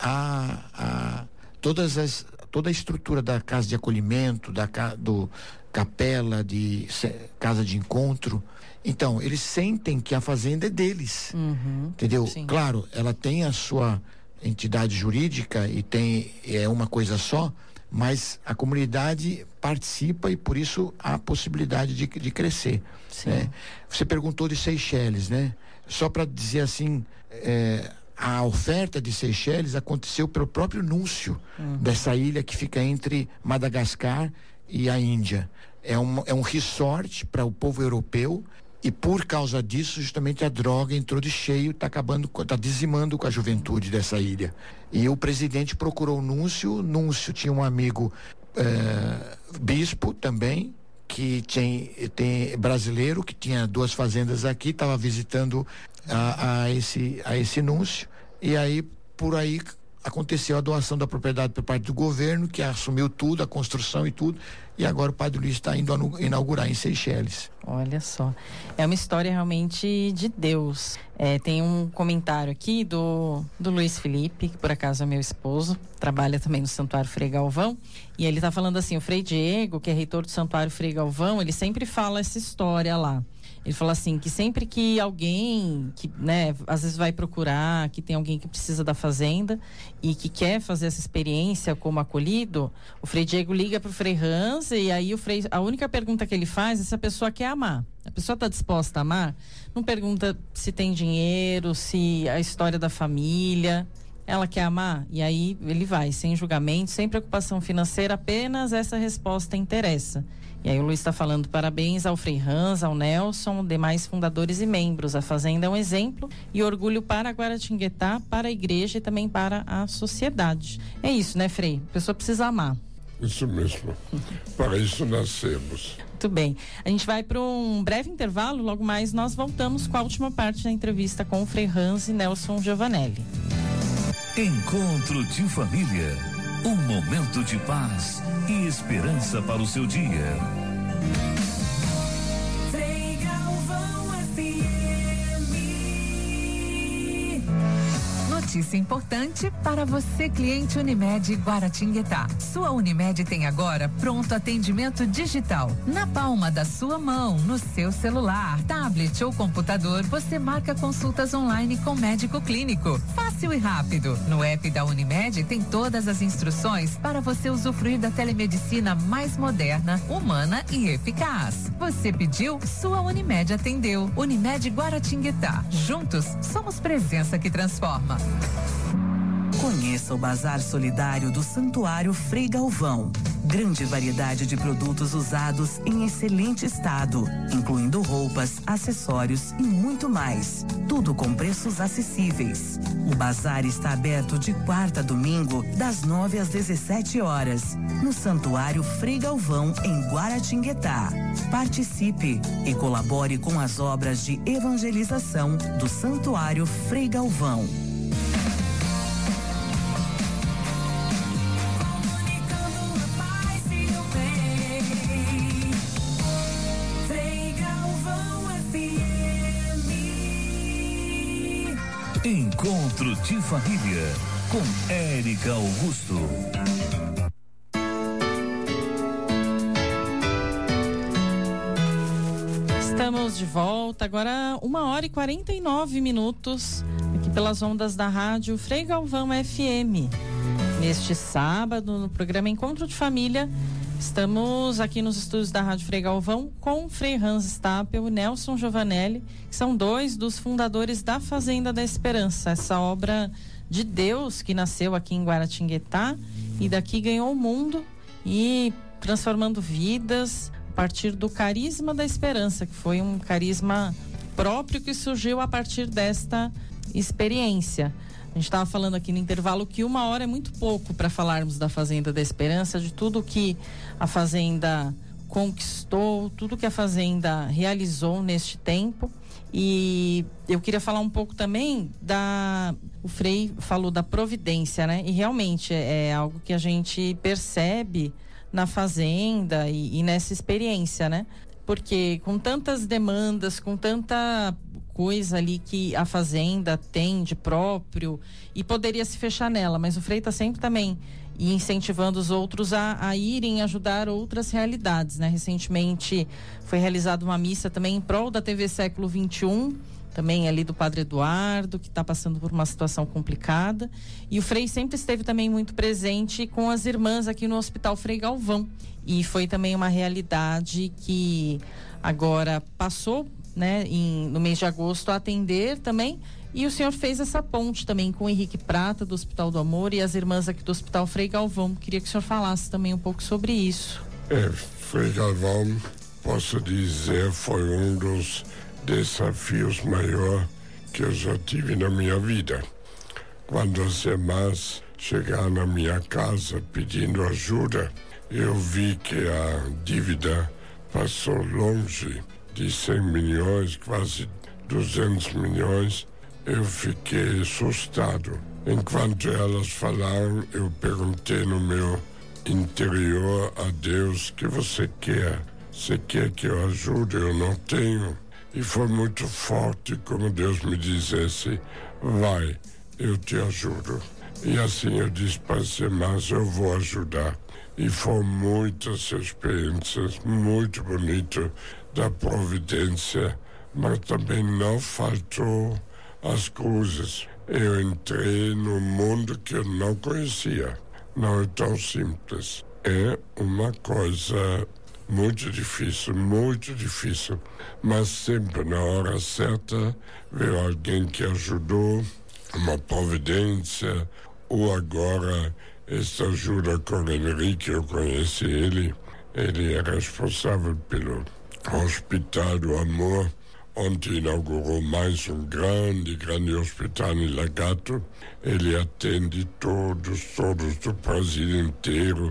a, a, todas as, toda a estrutura da casa de acolhimento, da do capela, de se, casa de encontro. Então, eles sentem que a fazenda é deles, uhum, entendeu? Sim. Claro, ela tem a sua entidade jurídica e tem é uma coisa só, mas a comunidade participa e por isso há possibilidade de, de crescer. Né? Você perguntou de Seychelles, né? Só para dizer assim, é, a oferta de Seychelles aconteceu pelo próprio núncio uhum. dessa ilha que fica entre Madagascar e a Índia. É um, é um resort para o povo europeu e por causa disso justamente a droga entrou de cheio, está acabando, está dizimando com a juventude dessa ilha. E o presidente procurou o núncio, o núncio tinha um amigo é, bispo também, que tem, tem brasileiro, que tinha duas fazendas aqui, estava visitando a, a, esse, a esse núncio, e aí por aí aconteceu a doação da propriedade por parte do governo, que assumiu tudo, a construção e tudo, e agora o Padre Luiz está indo a inaugurar em Seychelles. Olha só, é uma história realmente de Deus. É, tem um comentário aqui do, do Luiz Felipe, que por acaso é meu esposo, trabalha também no Santuário Frei Galvão, e ele está falando assim, o Frei Diego, que é reitor do Santuário Frei Galvão, ele sempre fala essa história lá. Ele fala assim, que sempre que alguém, que, né, às vezes vai procurar, que tem alguém que precisa da fazenda e que quer fazer essa experiência como acolhido, o Frei Diego liga para o Frei Hans e aí o Frei, a única pergunta que ele faz é se a pessoa quer amar. A pessoa está disposta a amar? Não pergunta se tem dinheiro, se a história da família. Ela quer amar? E aí ele vai, sem julgamento, sem preocupação financeira, apenas essa resposta interessa. E aí o Luiz está falando parabéns ao Frei Hans, ao Nelson, demais fundadores e membros. A Fazenda é um exemplo e orgulho para Guaratinguetá, para a igreja e também para a sociedade. É isso, né, Frei? A pessoa precisa amar. Isso mesmo. Para isso nascemos. Muito bem. A gente vai para um breve intervalo, logo mais nós voltamos com a última parte da entrevista com o Frei Hans e Nelson Giovanelli. Encontro de família. Um momento de paz e esperança para o seu dia. Notícia importante para você, cliente Unimed Guaratinguetá. Sua Unimed tem agora pronto atendimento digital. Na palma da sua mão, no seu celular, tablet ou computador, você marca consultas online com médico clínico. Fácil e rápido. No app da Unimed tem todas as instruções para você usufruir da telemedicina mais moderna, humana e eficaz. Você pediu, sua Unimed atendeu. Unimed Guaratinguetá. Juntos, somos presença que transforma. Conheça o Bazar Solidário do Santuário Frei Galvão. Grande variedade de produtos usados em excelente estado, incluindo roupas, acessórios e muito mais. Tudo com preços acessíveis. O bazar está aberto de quarta a domingo, das nove às dezessete horas, no Santuário Frei Galvão, em Guaratinguetá. Participe e colabore com as obras de evangelização do Santuário Frei Galvão. Encontro de família com Érica Augusto. Estamos de volta, agora uma hora e quarenta e nove minutos, aqui pelas ondas da rádio Frei Galvão F M. Neste sábado, no programa Encontro de Família, estamos aqui nos estúdios da Rádio Frei Galvão com o Frei Hans Stapel e Nelson Giovanelli, que são dois dos fundadores da Fazenda da Esperança, essa obra de Deus que nasceu aqui em Guaratinguetá e daqui ganhou o mundo e transformando vidas a partir do carisma da esperança, que foi um carisma próprio que surgiu a partir desta experiência. A gente estava falando aqui no intervalo que uma hora é muito pouco para falarmos da Fazenda da Esperança, de tudo que a Fazenda conquistou, tudo que a Fazenda realizou neste tempo. E eu queria falar um pouco também da... O Frei falou da providência, né? E realmente é algo que a gente percebe na Fazenda e, e nessa experiência, né? Porque com tantas demandas, com tanta coisa ali que a Fazenda tem de próprio e poderia se fechar nela, mas o Frei está sempre também incentivando os outros a, a irem ajudar outras realidades, né? Recentemente foi realizada uma missa também em prol da T V Século vinte e um, também ali do Padre Eduardo, que está passando por uma situação complicada, e o Frei sempre esteve também muito presente com as irmãs aqui no Hospital Frei Galvão, e foi também uma realidade que agora passou, né, em, no mês de agosto, a atender também, e o senhor fez essa ponte também com o Henrique Prata do Hospital do Amor e as irmãs aqui do Hospital Frei Galvão. Queria que o senhor falasse também um pouco sobre isso. É, Frei Galvão, posso dizer, foi um dos desafios maiores que eu já tive na minha vida. Quando as irmãs chegaram na minha casa pedindo ajuda, eu vi que a dívida passou longe de cem milhões, quase duzentos milhões. Eu fiquei assustado. Enquanto elas falaram, eu perguntei no meu interior a Deus: o que você quer? Você quer que eu ajude? Eu não tenho. E foi muito forte, como Deus me dissesse: vai, eu te ajudo. E assim eu disse para as irmãs: eu vou ajudar. E foram muitas experiências muito bonitas da providência, mas também não faltou as cruzes. Eu entrei num mundo que eu não conhecia. Não é tão simples. É uma coisa muito difícil, muito difícil. Mas sempre na hora certa veio alguém que ajudou, uma providência, ou agora esta ajuda com o Henrique, eu conheci ele. Ele é responsável pelo Hospital do Amor, onde inaugurou mais um grande, grande hospital em Lagato. Ele atende todos, todos do Brasil inteiro,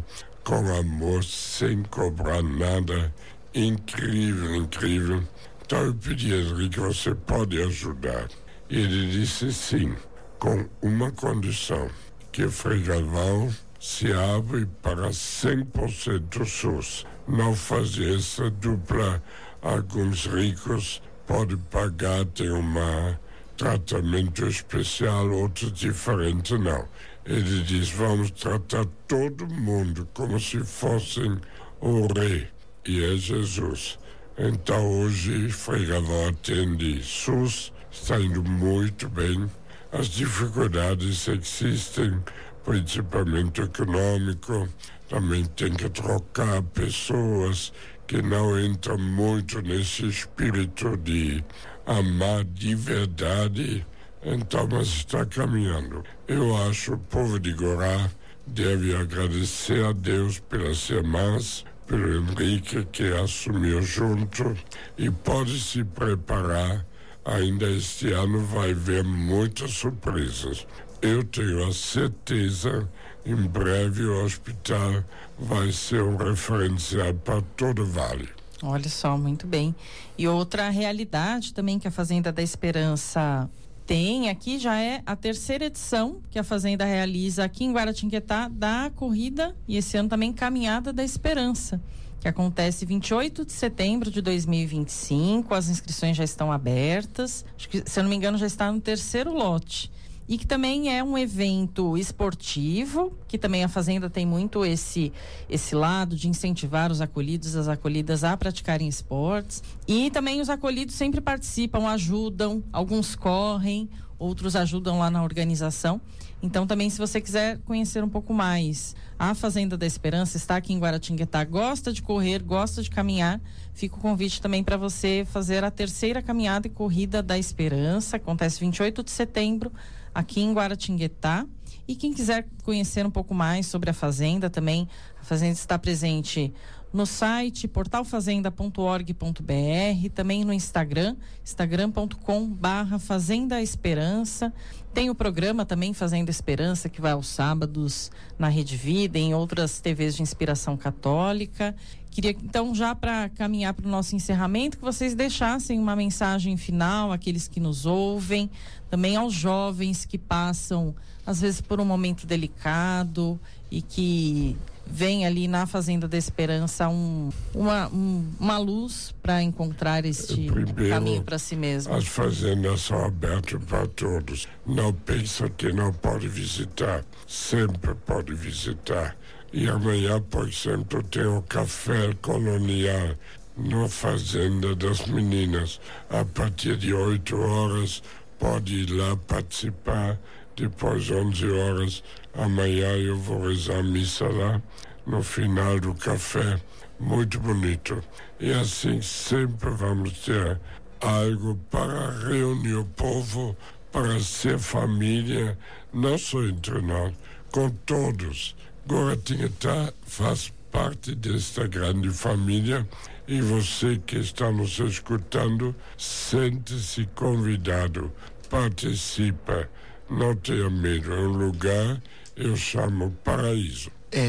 com amor, sem cobrar nada. Incrível, incrível. Então eu pedi a Henrique, você pode ajudar? E ele disse sim, com uma condição, que o Frei Galvão se abre para cem por cento SUS. Não fazer essa dupla. Alguns ricos podem pagar, tem um tratamento especial, outros diferente não. Ele diz, vamos tratar todo mundo como se fossem o rei, e é Jesus. Então hoje Frei Galvão atende SUS, está indo muito bem. As dificuldades existem, principalmente econômico, também tem que trocar pessoas que não entram muito nesse espírito de amar de verdade, então mas está caminhando. Eu acho que o povo de Gorá deve agradecer a Deus pelas irmãs, pelo Henrique que assumiu junto e pode se preparar. Ainda este ano vai haver muitas surpresas. Eu tenho a certeza, em breve o hospital vai ser um referencial para todo o Vale. Olha só, muito bem. E outra realidade também que a Fazenda da Esperança tem aqui, já é a terceira edição que a Fazenda realiza aqui em Guaratinguetá da corrida e esse ano também Caminhada da Esperança, que acontece vinte e oito de setembro de dois mil e vinte e cinco. As inscrições já estão abertas, acho que, se eu não me engano, já está no terceiro lote. E que também é um evento esportivo, que também a Fazenda tem muito esse, esse lado de incentivar os acolhidos, as acolhidas a praticarem esportes. E também os acolhidos sempre participam, ajudam, alguns correm, outros ajudam lá na organização. Então também, se você quiser conhecer um pouco mais, a Fazenda da Esperança está aqui em Guaratinguetá, gosta de correr, gosta de caminhar, fica o convite também para você fazer a terceira caminhada e corrida da Esperança, acontece vinte e oito de setembro, aqui em Guaratinguetá. E quem quiser conhecer um pouco mais sobre a Fazenda também, a Fazenda está presente no site portal fazenda ponto org ponto br, também no Instagram, instagram ponto com barra Fazenda Esperança. Tem o programa também Fazenda Esperança, que vai aos sábados na Rede Vida, em outras T Vs de inspiração católica. Queria então, já para caminhar para o nosso encerramento, que vocês deixassem uma mensagem final àqueles que nos ouvem, também aos jovens que passam às vezes por um momento delicado e que vem ali na Fazenda da Esperança um, uma, um, uma luz para encontrar este Primeiro, caminho para si mesmo. As fazendas são abertas para todos. Não pensa que não pode visitar, sempre pode visitar. E amanhã, por exemplo, tem o café colonial na Fazenda das Meninas. A partir de oito horas pode ir lá participar. Depois, onze horas, amanhã eu vou rezar a missa lá, no final do café, muito bonito. E assim sempre vamos ter algo para reunir o povo, para ser família, não só entre nós, com todos. Guaratinguetá faz parte desta grande família e você que está nos escutando, sente-se convidado, participa. Não tenha medo, é um lugar, eu chamo paraíso. É,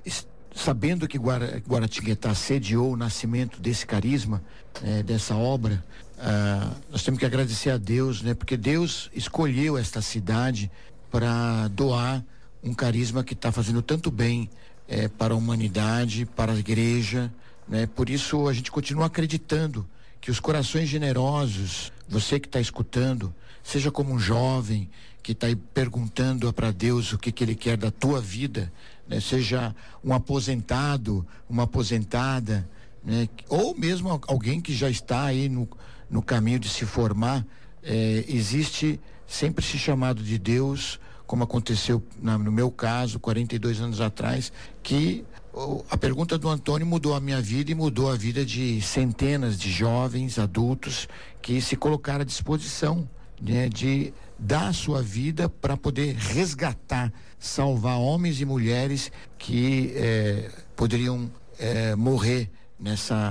sabendo que Guara, Guaratinguetá sediou o nascimento desse carisma, é, dessa obra, ah, nós temos que agradecer a Deus, né? Porque Deus escolheu esta cidade para doar um carisma que está fazendo tanto bem é, para a humanidade, para a igreja, né? Por isso a gente continua acreditando que os corações generosos, você que está escutando, seja como um jovem que está aí perguntando para Deus o que, que Ele quer da tua vida, né? Seja um aposentado, uma aposentada, né? Ou mesmo alguém que já está aí no, no caminho de se formar, é, existe sempre esse chamado de Deus, como aconteceu na, no meu caso, quarenta e dois anos atrás, que oh, a pergunta do Antônio mudou a minha vida e mudou a vida de centenas de jovens, adultos, que se colocaram à disposição, né, de dar a sua vida para poder resgatar, salvar homens e mulheres que eh, poderiam eh, morrer nessa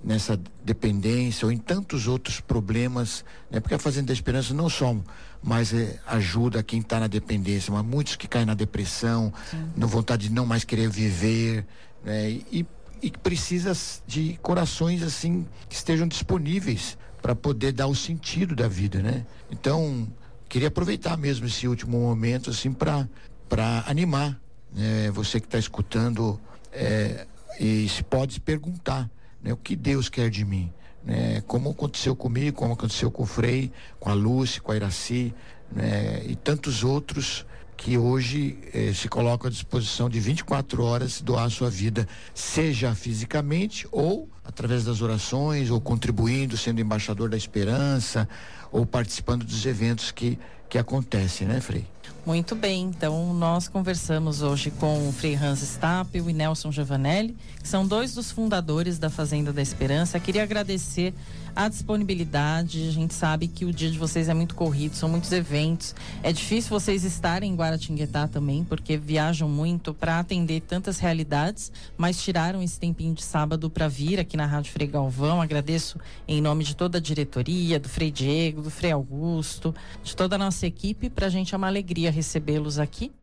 nessa dependência ou em tantos outros problemas, né? Porque a Fazenda da Esperança não só mais é, ajuda quem está na dependência, mas muitos que caem na depressão, Sim. na vontade de não mais querer viver, né? E, e precisa de corações assim que estejam disponíveis para poder dar o sentido da vida, né? Então, queria aproveitar mesmo esse último momento assim para para animar, né? Você que está escutando, é, e se pode perguntar, né? O que Deus quer de mim, né? Como aconteceu comigo, como aconteceu com o Frei, com a Lúcia, com a Iraci, né? E tantos outros que hoje eh, se colocam à disposição de vinte e quatro horas doar a sua vida, seja fisicamente ou através das orações, ou contribuindo, sendo embaixador da esperança, ou participando dos eventos que, que acontecem, né, Frei? Muito bem, então nós conversamos hoje com o Frei Hans Stapel e Nelson Giovanelli, que são dois dos fundadores da Fazenda da Esperança. Queria agradecer a disponibilidade. A gente sabe que o dia de vocês é muito corrido, são muitos eventos. É difícil vocês estarem em Guaratinguetá também, porque viajam muito para atender tantas realidades, mas tiraram esse tempinho de sábado para vir aqui na Rádio Frei Galvão. Agradeço em nome de toda a diretoria, do Frei Diego, do Frei Augusto, de toda a nossa equipe. Pra gente é uma alegria recebê-los aqui.